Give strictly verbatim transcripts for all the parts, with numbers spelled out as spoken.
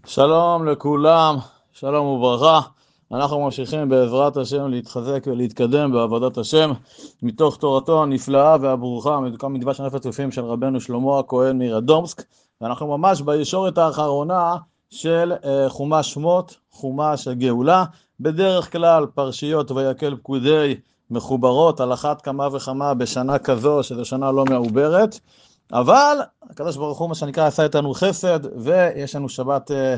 שלום לכולם, שלום וברכה. אנחנו ממשיכים בעזרת השם להתחזק ולהתקדם בעבודת השם מתוך תורתו הנפלאה והברוכה, מתוך מדבש הנפש צופים של רבנו שלמה הכהן מרדומסק, ואנחנו ממש בישורת האחרונה של חומש שמות, חומש הגאולה. בדרך כלל פרשיות ויקל פקודי מחוברות על אחת כמה וכמה בשנה כזו, שזו שנה לא מעוברת, אבל הקדוש ברוך הוא מה שנקרא עשה איתנו חסד, ויש לנו שבת, אה,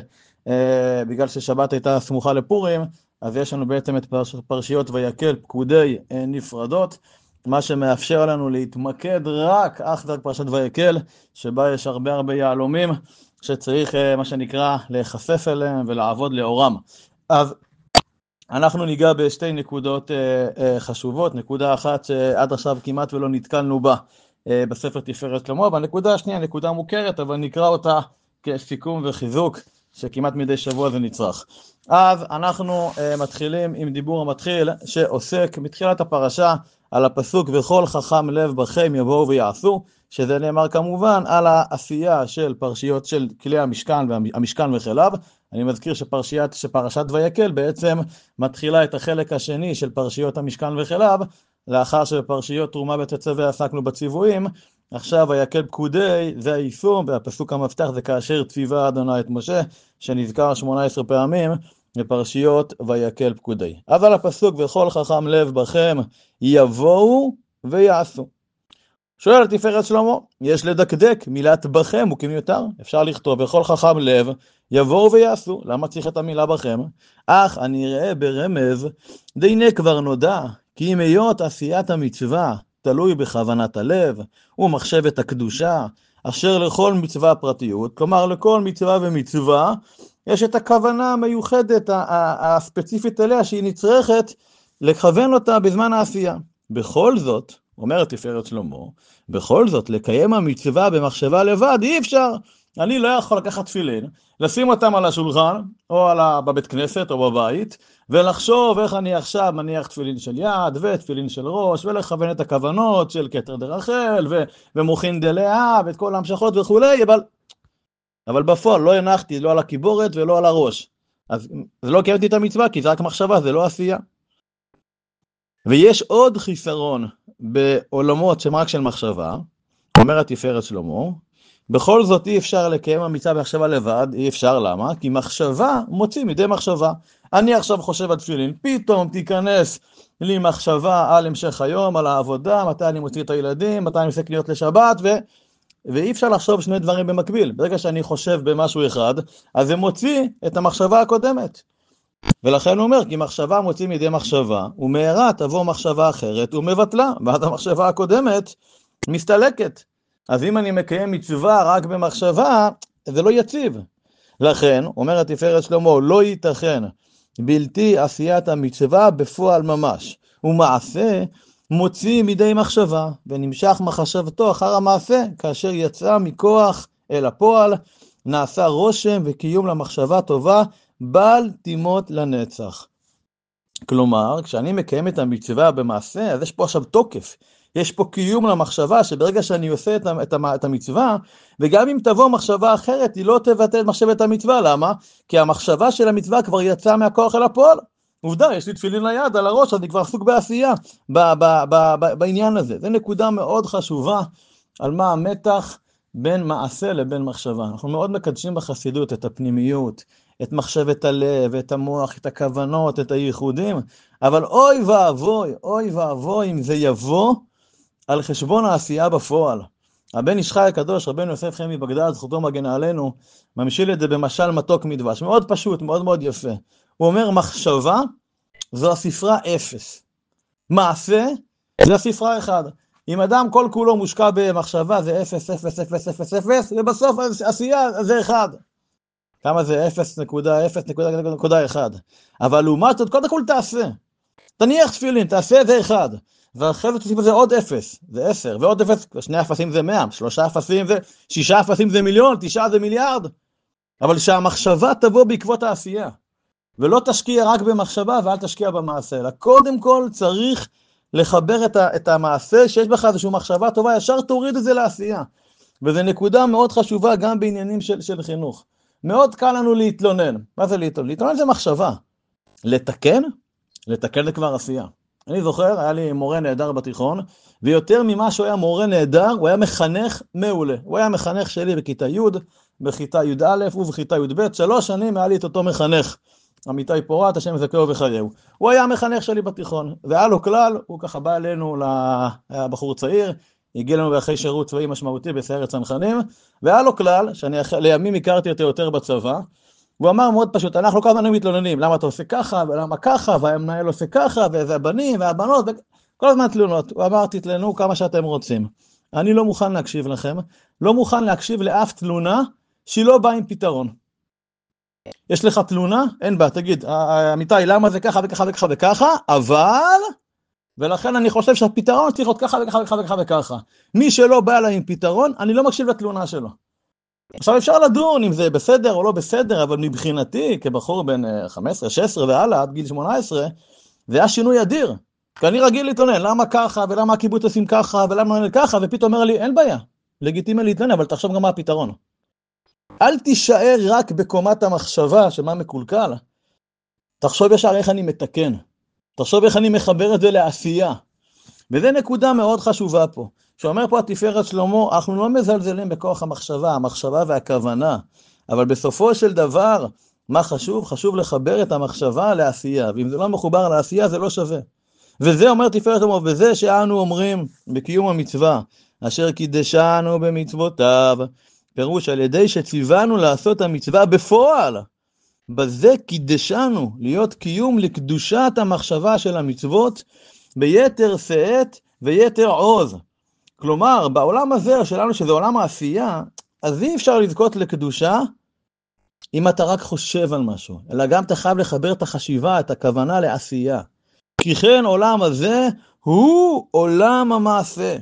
אה, בגלל ששבת הייתה סמוכה לפורים, אז יש לנו בעצם את פרש, פרשיות ויקל פקודי אה, נפרדות, מה שמאפשר לנו להתמקד רק אך ורק פרשת ויקל, שבה יש הרבה הרבה יעלומים שצריך אה, מה שנקרא להיחשף אליהם ולעבוד לאורם. אז אנחנו ניגע בשתי נקודות אה, אה, חשובות. נקודה אחת שעד עכשיו כמעט ולא נתקלנו בה אה, בספר תפארת שלמה, והנקודה השנייה נקודה מוכרת, אבל נקרא אותה כסיכום וחיזוק שכמעט מדי שבוע זה נצרך. אז אנחנו אה, מתחילים עם דיבור המתחיל שעוסק מתחילת הפרשה על הפסוק וכל חכם לב בכם יבואו ויעשו, שזה נאמר כמובן על העשייה של פרשיות של כלי המשכן והמשכן וחיליו. אני מזכיר שפרשיית, שפרשת ויקל בעצם מתחילה את החלק השני של פרשיות המשכן וחיליו, לאחר שבפרשיות תרומה ותצווה עסקנו בציוויים. עכשיו ויקל פקודי זה היישום, והפסוק המפתח זה כאשר ציווה אדוני את משה, שנזכר שמונה עשרה פעמים בפרשיות ויקל פקודי. אבל הפסוק וכל חכם לב בכם יבואו ויעשו. שואל תפארת שלמה, יש לדקדק מילת בכם הוא כמיותר, אפשר לכתוב וכל חכם לב יבואו ויעשו. למה צריך את המילה בכם? אך אני ראה ברמז דיני כבר נודע כי אם היות עשיית המצווה תלוי בכוונת הלב ומחשבת הקדושה אשר לכל מצווה פרטיות, כלומר לכל מצווה ומצווה יש את הכוונה המיוחדת הספציפית אליה שהיא נצרכת לכוון אותה בזמן העשייה. בכל זאת, אומרת תפארת שלמה, בכל זאת לקיים המצווה במחשבה לבד אי אפשר. אני לא יכול לקחת תפילין, לשים אותם על השולחן או על ה... בבית כנסת או בבית ולחשוב איך אני עכשיו מניח תפילין של יד ותפילין של ראש ולכוון את הכוונות של כתר דרחל ו... ומוכין דלאה ואת כל ההמשכות וכולי, אבל אבל בפועל לא הנחתי לא על הקיבורת ולא על הראש, אז זה לא קיימתי את המצווה כי זה רק מחשבה, זה לא עשייה. ויש עוד חיסרון בעולמות שהם רק של מחשבה, אומרת תפארת שלמה, בכל זאת אי אפשר לקיים המצווה במחשבה לבד. אי אפשר, למה? כי מחשבה מוציא מידי מחשבה. אני עכשיו חושב על תפילין, פתאום תיכנס לי מחשבה על המשך היום, על העבודה, מתי אני מוציא את הילדים, מתי אני עושה קניות לשבת, ו... ואי אפשר לחשוב שני דברים במקביל. ברגע שאני חושב במשהו אחד, אז זה מוציא את המחשבה הקודמת. ולכן הוא אומר, כי מחשבה מוציא מידי מחשבה, ומהרה תבוא מחשבה אחרת ומבטלה, ואז המחשבה הקודמת מסתלקת. אז אם אני מקיים מצווה רק במחשבה, זה לא יציב. לכן, אומרת תפארת שלמה, לא ייתכן בלתי עשיית המצווה בפועל ממש. ומעשה מוציא מידי מחשבה, ונמשך מחשבתו אחר המעשה, כאשר יצא מכוח אל הפועל, נעשה רושם וקיום למחשבה טובה, בל תימות לנצח. כלומר, כשאני מקיים את המצווה במעשה, אז יש פה עכשיו תוקף. יש פה קיום למחשבה, שברגע שאני עושה את, את, את המצווה, וגם אם תבוא מחשבה אחרת, היא לא תבטא את מחשבת המצווה. למה? כי המחשבה של המצווה כבר יצאה מהכוח אל הפועל. עובדה, יש לי תפילין ליד על הראש, אני כבר עסוק בעשייה ב, ב, ב, ב, בעניין הזה. זו נקודה מאוד חשובה על מה המתח בין מעשה לבין מחשבה. אנחנו מאוד מקדשים בחסידות את הפנימיות, את מחשבת הלב, את המוח, את הכוונות, את הייחודים, אבל אוי ואבוי, אוי ואבוי אם זה יבוא על חשבון העשייה בפועל. הבן איש חי הקדוש, רבנו יוסף חיים מבגדד, זכותו מגנה עלינו, ממשיל את זה במשל מתוק מדבש, מאוד פשוט, מאוד מאוד יפה. הוא אומר, מחשבה זו הספרה אפס, מעשה זה הספרה אחד. אם אדם כל כולו מושקע במחשבה זה אפס, אפס, אפס, אפס, אפס, ובסוף עשייה זה אחד. כמה זה? אפס נקודה אפס נקודה אחת. אבל לעומת זאת, קודם כל תעשה. תניח תפילין, תעשה זה אחד. ואחרי זה תוסיף לזה עוד אפס, זה עשר, ועוד אפס, שני אפסים זה מאה, שלושה אפסים זה, שישה אפסים זה מיליון, תשעה זה מיליארד. אבל שהמחשבה תבוא בעקבות העשייה. ולא תשקיע רק במחשבה ואל תשקיע במעשה. אלא קודם כל צריך לחבר את, ה, את המעשה שיש בך איזושהי מחשבה טובה, ישר תוריד את זה לעשייה. וזו נקודה מאוד חשובה גם בעניינים של, של חינוך. מאוד קל לנו להתלונן. מה זה להתלונן? להתלונן זה מחשבה. לתקן? לתקן זה כבר עשייה. אני זוכר, היה לי מורה נהדר בתיכון, ויותר ממה שהוא היה מורה נהדר, הוא היה מחנך מעולה. הוא היה מחנך שלי בכיתה י', בכיתה י"א ובכיתה י"ב, שלוש שנים היה לי את אותו מחנך. אמיתי פורת, השם זכהו וחייהו. הוא היה המחנך שלי בתיכון, והיה לו כלל, הוא ככה בא אלינו, היה בחור צעיר, הגיע לנו אחרי שירות צבאי משמעותי בסיירת צנחנים, והיה לו כלל, שאני לימים הכרתי אותו יותר בצבא, הוא אמר מאוד פשוט, אנחנו כל הזמן מתלוננים, למה אתה עושה ככה, ולמה ככה, והמנהל עושה ככה, וזה הבנים והבנות, כל הזמן תלונות. הוא אמר, תתלנו כמה שאתם רוצים. אני לא מוכן להקשיב לכם, לא מוכן להקשיב לאף תלונה, שהיא לא באה עם פתרון. יש לך תלונה? אין בה, תגיד, אמיתי, למה זה ככה וככה וככה וככה, אבל, ולכן אני חושב שהפתרון צריך להיות ככה וככה וככה וככה וככה. מי שלא בא אליי עם פתרון, אני לא מקשיב לתלונה שלו. עכשיו אפשר לדון אם זה בסדר או לא בסדר, אבל מבחינתי, כבחור בין חמש עשרה, שש עשרה והלאה, עד גיל שמונה עשרה, זה היה שינוי אדיר. כי אני רגיל להתלונן, למה ככה, ולמה הקיבוץ עושים ככה, ולמה נענה ככה, ופתאום אומר לי, אין בעיה, לגיטימי להתלונן, אבל תחשוב גם מה הפתרון. אל תישאר רק בקומת המחשבה, שמה מקולקל. תחשוב ישר איך אני מתקן. תחשוב איך אני מחבר את זה לעשייה. וזה נקודה מאוד חשובה פה. שאומר פה התפארת שלמה, אנחנו לא מזלזלים בכוח המחשבה, המחשבה והכוונה. אבל בסופו של דבר, מה חשוב? חשוב לחבר את המחשבה לעשייה. ואם זה לא מחובר לעשייה, זה לא שווה. וזה אומר תפארת שלמה, וזה שאנו אומרים בקיום המצווה, אשר קידשנו במצוותיו, פירוש על ידי שציוונו לעשות המצווה בפועל. בזה קידשנו, להיות קיום לקדושת המחשבה של המצוות, ביתר שאת ויתר עוז. כלומר, בעולם הזה שלנו, שזה עולם העשייה, אז אי אפשר לזכות לקדושה, אם אתה רק חושב על משהו, אלא גם אתה חייב לחבר את החשיבה, את הכוונה לעשייה. כי כן עולם הזה הוא עולם המעשה.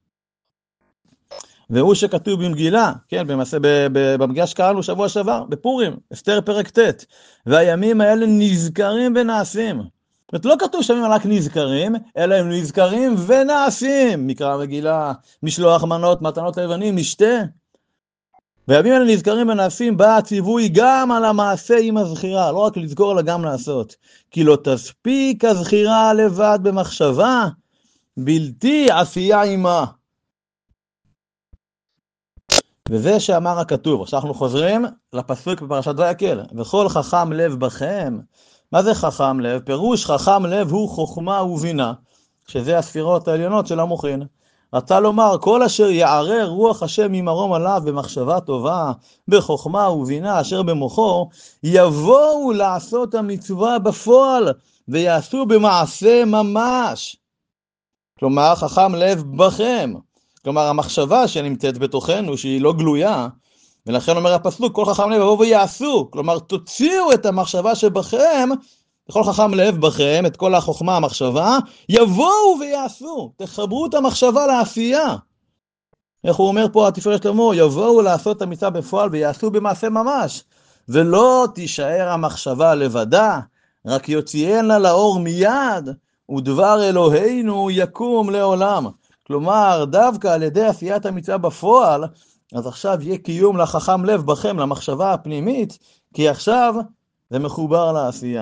והוא שכתוב במגילה, כן, במעשה, במגילה שקראנו שבוע שעבר, בפורים, אסתר פרק ט', והימים האלה נזכרים ונעשים. זאת אומרת, לא כתוב שמים רק נזכרים, אלא הם נזכרים ונעשים. מקרא מגילה, משלוח מנות, מתנות לבנים, משתה. והימים האלה נזכרים ונעשים, בא הציווי גם על המעשה עם הזכירה, לא רק לזכור אלא גם לעשות. כי לא תספיק הזכירה לבד במחשבה, בלתי עשייה עימה. וזה שאמר הכתוב. עכשיו אנחנו חוזרים לפסוק בפרשת ויקל. וכל חכם לב בכם. מה זה חכם לב? פירוש חכם לב הוא חוכמה ובינה, שזה הספירות העליונות של המוחין. רצה לומר, כל אשר יערר רוח השם ממרום עליו במחשבה טובה, בחוכמה ובינה אשר במוחו, יבואו לעשות המצווה בפועל, ויעשו במעשה ממש. כלומר, חכם לב בכם. כלומר, המחשבה שנמצאת בתוכנו, שהיא לא גלויה, ולכן אומר הפסוק, כל חכם לב יבואו ויעשו. כלומר, תוציאו את המחשבה שבכם, כל חכם לב בכם, את כל החוכמה, המחשבה, יבואו ויעשו. תחברו את המחשבה לעשייה. איך הוא אומר פה, התפארת שלמה, יבואו לעשות את המצווה בפועל ויעשו במעשה ממש. ולא תישאר המחשבה לבדה, רק יוציאנה לאור מיד, ודבר אלוהינו יקום לעולם. כלומר, דווקא על ידי עשיית המצווה בפועל, אז עכשיו יהיה קיום לחכם לב בכם, למחשבה הפנימית, כי עכשיו זה מחובר לעשייה.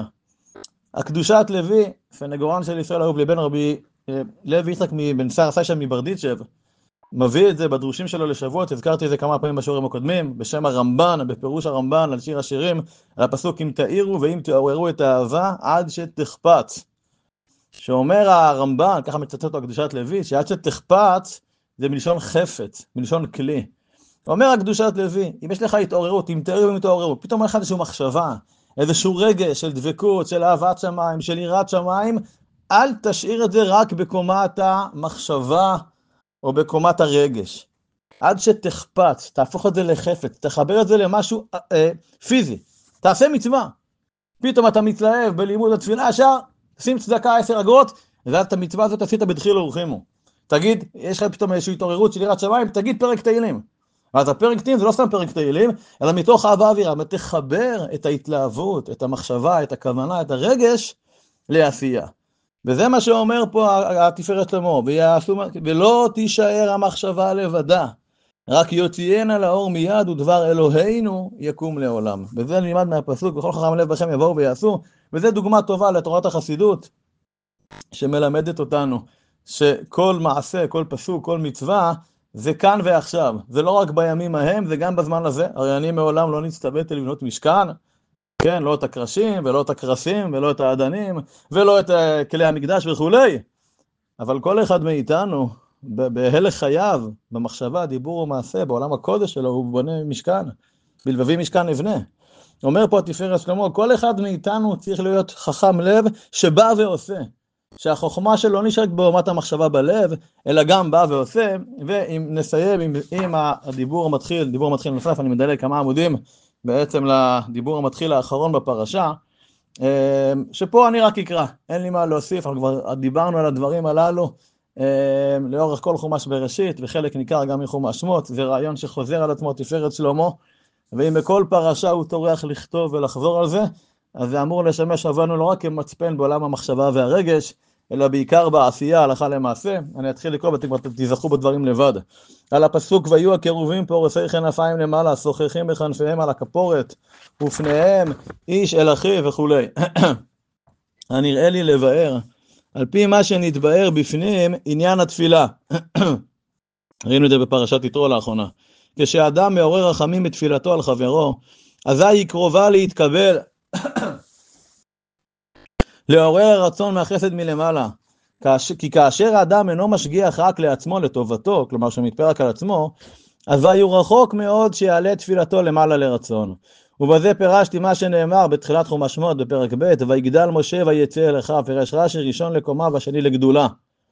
הקדושת לוי, סנגורן של ישראל אהוב לבן רבי לוי יצחק מבן שר סיישן מברדיצ'ב, מביא את זה בדרושים שלו לשבועות, הזכרתי את זה כמה פעמים בשיעורים הקודמים, בשם הרמב"ן, בפירוש הרמב"ן על שיר השירים, על הפסוק אם תאירו ואם תעוררו את האהבה עד שתחפץ. שאומר הרמב"ן, ככה מצטט אותו הקדושת לוי, שעד שתחפץ זה מלשון חפץ, מלשון כלי. אומר הקדושת לוי, אם יש לך התעוררות, אם תאירו ואם תעוררו, פתאום אומר לך איזושהי מחשבה, איזשהו רגש של דבקות, של אהבת שמיים, של יראת שמיים, אל תשאיר את זה רק בקומת המחשבה או בקומת הרגש. עד שתחפץ, תהפוך את זה לחפץ, תחבר את זה למשהו אה, פיזי. תעשה מצווה. פתאום אתה מתלהב בלימוד התפילה, ישר, שים צדקה עשר אגורות, ואז את המצווה הזאת עשית בדחילו ורחימו. תגיד, יש לך פתאום איזושהי התעוררות של יראת שמיים, תגיד פרק תהילים. אז הפרק תהילים זה לא סתם פרק תהילים, אלא מתוך אהבה אווירה, תחבר את ההתלהבות, את המחשבה, את הכוונה, את הרגש לעשייה. וזה מה שאומר פה התפארת שלמה, ולא תישאר המחשבה לבדה, רק יוציאנה לאור מיד ודבר אלוהינו יקום לעולם. וזה נלמד מהפסוק, וכל חכם לב בכם יבואו ויעשו, וזה דוגמה טובה לתורת החסידות, שמלמדת אותנו שכל מעשה, כל פסוק, כל מצווה, זה כאן ועכשיו. זה לא רק בימים ההם, זה גם בזמן הזה. הרי אני מעולם לא נצטוויתי לבנות משכן, כן, לא את הקרשים, ולא את הקרסים, ולא את האדנים, ולא את כלי המקדש וכולי. אבל כל אחד מאיתנו, בהלך חייו, במחשבה, דיבור ומעשה, בעולם הקודש שלו, הוא בונה משכן. בלבבי משכן נבנה. אומר פה התפארת שלמה, כל אחד מאיתנו צריך להיות חכם לב שבא ועושה. שהחוכמה שלו נשארת בעומת המחשבה בלב, אלא גם בא ועושה. ואם נסיים עם, עם הדיבור המתחיל, דיבור המתחיל נוסף, אני מדלג כמה עמודים בעצם לדיבור המתחיל האחרון בפרשה, שפה אני רק אקרא, אין לי מה להוסיף, אנחנו כבר דיברנו על הדברים הללו לאורך כל חומש בראשית, וחלק ניכר גם מחומש שמות. זה רעיון שחוזר על עצמו תפארת שלמה, ואם בכל פרשה הוא טורח לכתוב ולחזור על זה, אז זה אמור לשמש עבורנו לא רק כמצפן בעולם המחשבה והרגש, אלא בעיקר בעשייה, הלכה למעשה. אני אתחיל לקרוא ואתם תזכו בדברים לבד. על הפסוק, ויהיו הקירובים פורסי כנפיים למעלה, שוחחים בכנפיהם על הכפורת, ופניהם איש אל אחיו וכולי. הנראה לי לבאר, על פי מה שנתבאר בפנים, עניין התפילה. ראינו את זה בפרשת יתרו לאחרונה. כשאדם מעורר רחמים בתפילתו על חברו, אזי היא קרובה להתקבל, לעורר הרצון מהחסד מלמעלה. כי כאשר האדם אינו משגיח רק לעצמו לטובתו, כלומר שמתפר רק על עצמו, אזי הוא רחוק מאוד שיעלה תפילתו למעלה לרצון. ובזה פירשתי מה שנאמר בתחילת חומש שמות בפרק ב', ויגדל משה ויצא אליך, פירש רש"י ראשון לקומה והשני לגדולה.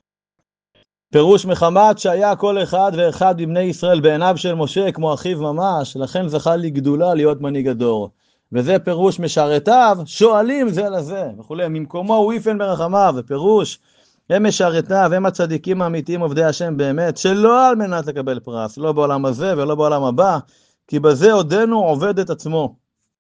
פירוש מחמת שהיה כל אחד ואחד מבני ישראל בעיניו של משה כמו אחיו ממש, לכן זכה לגדולה להיות מנהיג הדור. וזה פירוש משרתיו שואלים זה לזה וכולי, ממקומו הוא יפן ברחמיו. ופירוש הם משרתיו, הם הצדיקים האמיתיים עובדי השם באמת, שלא על מנת לקבל פרס, לא בעולם הזה ולא בעולם הבא, כי בזה עודנו עובד את עצמו.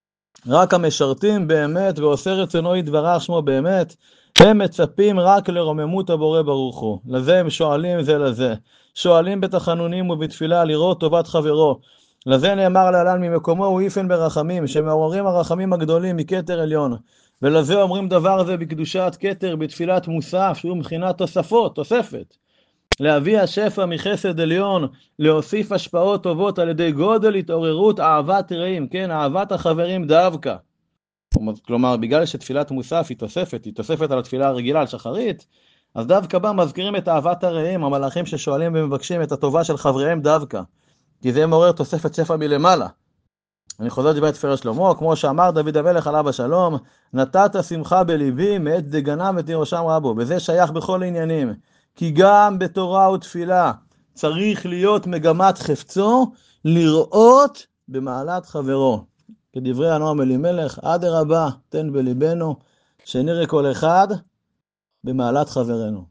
רק המשרתים באמת ועושה רצונו יתברך שמו באמת, הם מצפים רק לרוממות הבורא ברוך הוא. לזה הם שואלים זה לזה. שואלים בתחנונים ובתפילה לראות טובת חברו. לזה נאמר להלן, ממקומו הוא יפן ברחמים, שמעוררים הרחמים הגדולים מכתר עליון. ולזה אומרים דבר זה בקדושת כתר, בתפילת מוסף, שהוא מבחינת תוספות, תוספת. להביא השפע מחסד עליון, להוסיף השפעות טובות על ידי גודל התעוררות אהבת רעים, כן, אהבת החברים דווקא. כלומר, בגלל שתפילת מוסף היא תוספת, היא תוספת על התפילה הרגילה, על שחרית, אז דווקא בה מזכירים את אהבת הרעים, המלאכים ששואלים ומבקשים את הטובה של חבריהם דווקא, כי זה מעורר תוספת שפע מלמעלה. אני חוזר לדבר תפארת שלמה, כמו שאמר דוד המלך עליו השלום, נתת שמחה בליבי מעת דגנם ותירושם רבו. וזה שייך בכל עניינים, כי גם בתורה ותפילה צריך להיות מגמת חפצו לראות במעלת חברו. כדברי הנועם אלימלך, אדרבה תן בליבנו שנראה כל אחד במעלת חברנו.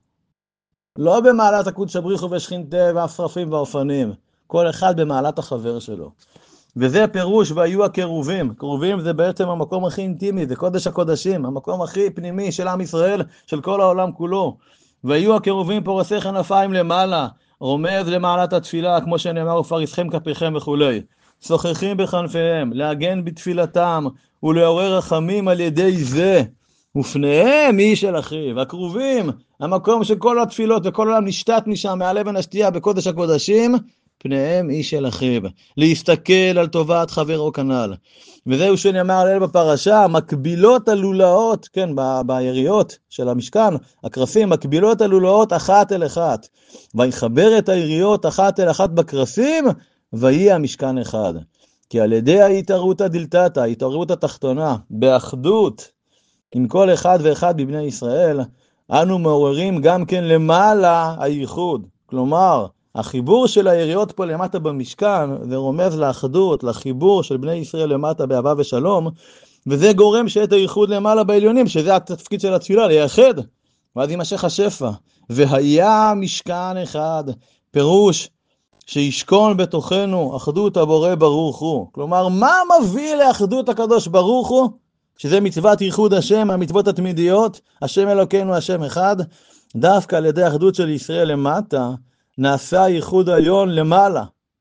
לא במעלת הקודש הבריחו ושכינתה והשרפים והאופנים, כל אחד במעלת החבר שלו. וזה פירוש ויהיו הקירובים. קירובים זה בעצם המקום הכי אינטימי, זה קודש הקודשים, המקום הכי פנימי של עם ישראל, של כל העולם כולו. ויהיו הקירובים פורסי כנפיים למעלה, רומז למעלת התפילה, כמו שנאמר ופריסכם כפיכם וכולי. שוחחים בכנפיהם, להגן בתפילתם ולעורר רחמים על ידי זה. ופניהם איש אל אחיו. הקרובים, המקום של כל התפילות וכל העולם נשתת משם מעלה ונשתייה בקודש הקודשים, פניהם איש אל אחיו. להסתכל על טובת חברו כנ"ל. וזהו שנאמר ליל בפרשה, מקבילות הלולאות, כן, ב- ביריות של המשכן, הקרסים, מקבילות הלולאות אחת אל אחת. ויחבר את היריות אחת אל אחת בקרסים, ויהי המשכן אחד. כי על ידי ההתערותא דלתתא, ההתעוררות התחתונה, באחדות עם כל אחד ואחד מבני ישראל, אנו מעוררים גם כן למעלה הייחוד. כלומר, החיבור של היריות פה למטה במשכן, זה רומז לאחדות, לחיבור של בני ישראל למטה באהבה ושלום, וזה גורם שאת הייחוד למעלה בעליונים, שזה התפקיד של התפילה, לייחד, ואז יימשך השפע. והיה משכן אחד, פירוש שישכון בתוכנו אחדות הבורא ברוך הוא. כלומר, מה מביא לאחדות הקדוש ברוך הוא? שזה מצוות ייחוד השם, המצוות התמידיות, השם אלוקינו השם אחד, דווקא על ידי אחדות של ישראל למטה, נעשה ייחוד עליון למעלה.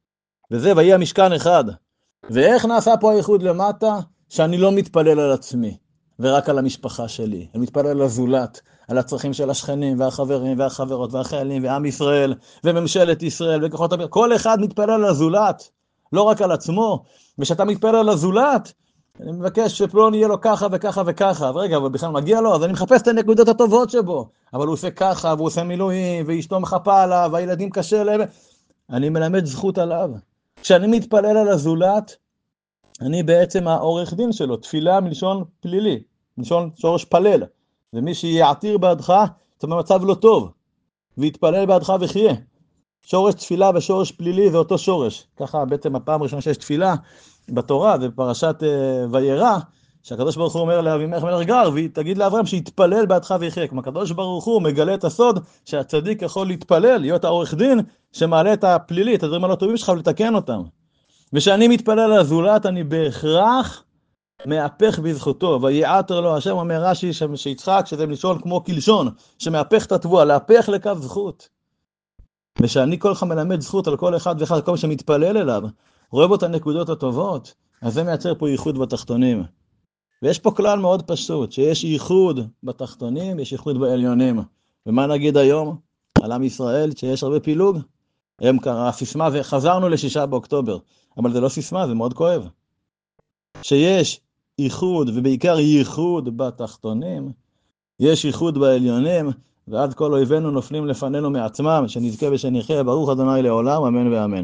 וזה ויהיה משכן אחד. ואיך נעשה פה הייחוד למטה? שאני לא מתפלל על עצמי, ורק על המשפחה שלי. אני מתפלל על הזולת, על הצרכים של השכנים והחברים והחברות והחיילים ועם ישראל וממשלת ישראל וכוחות הביטחון. כל אחד מתפלל על הזולת, לא רק על עצמו. ושאתה מתפלל על הזולת, אני מבקש שפלוני יהיה לו ככה וככה וככה. ורגע, אבל בכלל מגיע לו, אז אני מחפש את הנקודות הטובות שבו. אבל הוא עושה ככה, והוא עושה מילואים, ואשתו מחפה עליו, והילדים קשה להם. אני מלמד זכות עליו. כשאני מתפלל על הזולת, אני בעצם העורך דין שלו. תפילה מלשון פלילי, מלשון שורש פלל. ומי שיעתיר בעדך, זאת אומרת מצב לא טוב, ויתפלל בעדך וחיה. שורש תפילה ושורש פלילי זה אותו שורש. ככה בעצם הפעם הראשונה שיש תפילה בתורה, זה בפרשת uh, וירא, שהקדוש ברוך הוא אומר לאבימלך מלך גרר, ותגיד לאברהם שיתפלל בעדך ויחיה. כלומר, הקדוש ברוך הוא מגלה את הסוד שהצדיק יכול להתפלל, להיות העורך דין שמעלה את הפלילי, את הדברים הלא טובים שלך ולתקן אותם. ושאני מתפלל על הזולת, אני בהכרח מהפך בזכותו. ויעתר לו, השם אומר רש"י שיצחק, שזה מלשון כמו כלשון, שמהפך את התבואה, להפך לקו זכות. ושאני כל כך מלמד זכות על כל אחד ואחד, כל מי שמתפלל אליו, רואה בו את הנקודות הטובות, אז זה מייצר פה ייחוד בתחתונים. ויש פה כלל מאוד פשוט, שיש ייחוד בתחתונים, יש ייחוד בעליונים. ומה נגיד היום על עם ישראל, שיש הרבה פילוג? היום הסיסמה, וחזרנו לשישה באוקטובר, אבל זה לא סיסמה, זה מאוד כואב. שיש ייחוד, ובעיקר ייחוד בתחתונים, יש ייחוד בעליונים, ועד כל אויבינו נופלים לפנינו מעצמם, שנזכה ושנחיה, ברוך ה' לעולם, אמן ואמן.